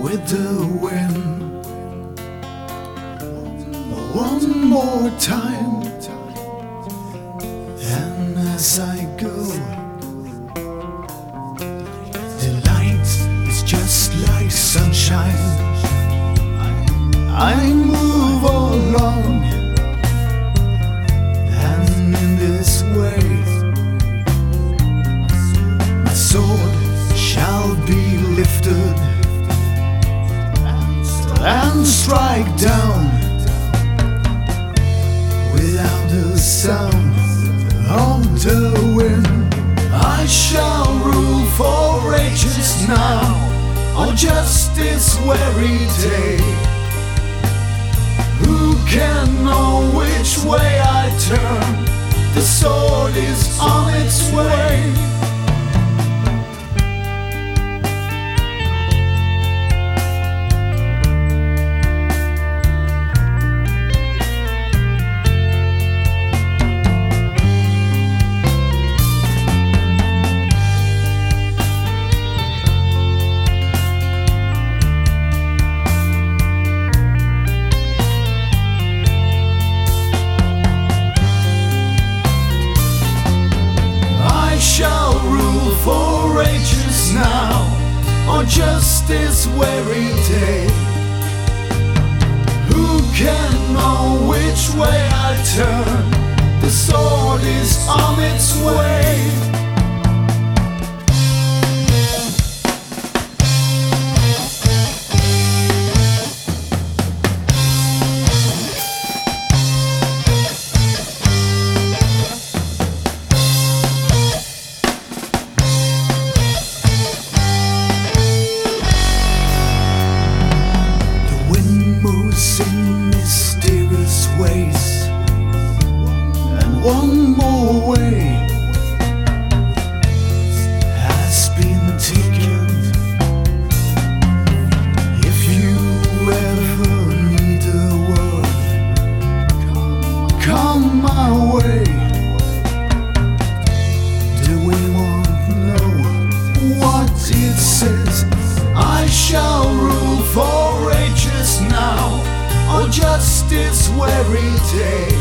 with the wind. One more time, and as I go, the light is just like sunshine. I move along, and in this way my sword shall be lifted and strike down without a sound of the wind. I shall rule for ages now, on just this very day. Who can know which way I turn? The sword is on its way. Shall rule for ages now, on just this very day. Who can know which way I turn? The sword is on its way. In mysterious ways, and one more way has been taken. If you ever need a word, come my way. Do we want to know what it says? I shall rule for ages now, on just this very day.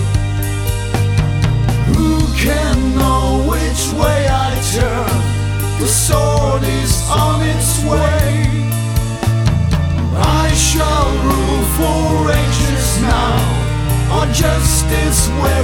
Who can know which way I turn? The sword is on its way. I shall rule for ages now, on just this very day.